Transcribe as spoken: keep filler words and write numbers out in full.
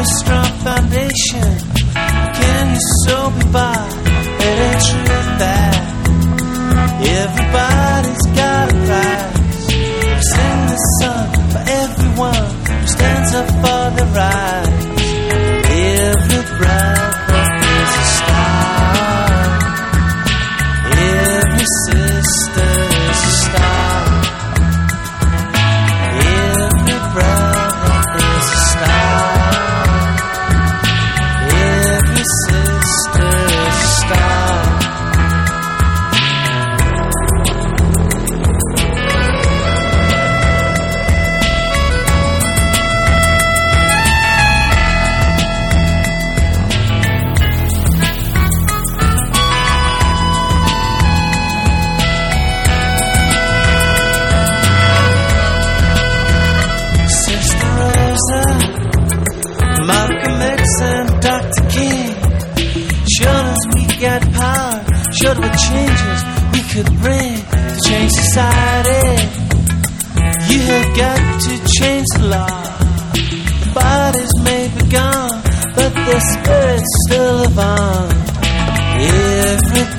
a strong foundation? Can you so be by? It ain't true that everybody's got a prize. Sing the song for everyone who stands up for the right. Every breath is a star. Every sister is a star. Every breath is a star. Every sister is a star. Malcolm X and Doctor King showed us we got power, showed what changes we could bring to change society. You have got to change the law. The bodies may be gone, but their spirits still live on. Every